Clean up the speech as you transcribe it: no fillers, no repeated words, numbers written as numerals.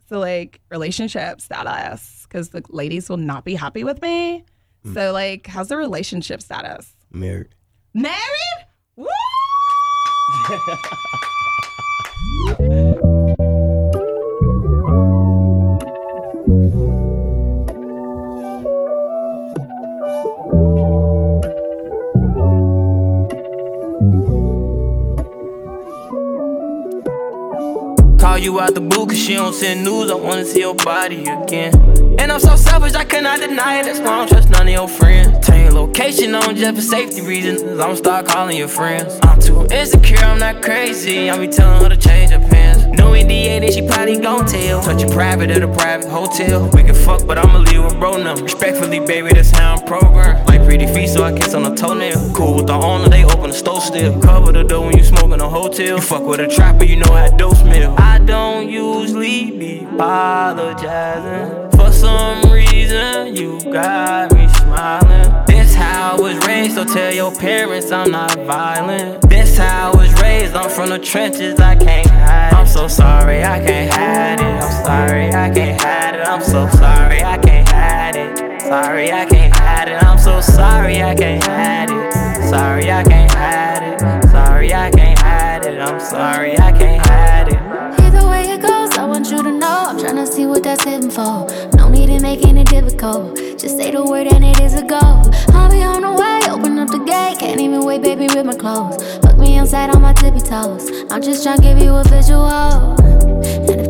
So like relationship status, because the ladies will not be happy with me. So like, how's the relationship status? Married. Married? Woo! Call you out the blue cause she don't send news, I wanna see your body again. And I'm so selfish, I cannot deny it, that's why I don't trust none of your friends. Tell your location on just for safety reasons, I'ma start calling your friends. I'm too insecure, I'm not crazy, I be telling her to change her pants. No NDA, then she probably gon' tell. Touch it private at a private hotel. We can fuck, but I'ma leave with bro now. Respectfully, baby, that's how I'm programmed. Like pretty feet, so I kiss on the toenail. Cool with the owner, they open the store still. Cover the door when you smoke in a hotel. You fuck with a trapper, you know how dope smell. I don't usually be apologizing. For some reason, you got me smiling. This how I was raised, so tell your parents I'm not violent. This how I was raised, I'm from the trenches, I can't hide it. I'm so sorry, I can't hide it. I'm sorry, I can't hide it. I'm so sorry, I can't hide it. Sorry, I can't hide it. I'm so sorry, I can't hide it. Sorry, I can't hide it. Sorry, I can't hide it. I'm sorry, I can't hide it. Either way it goes, I want you to know I'm tryna see what that's hitting for. No need in making it difficult. Just say the word and it is a go. I'll be on the way, open up the gate. Can't even wait, baby, with my clothes. Fuck me inside on my tippy toes. I'm just tryna give you a visual. And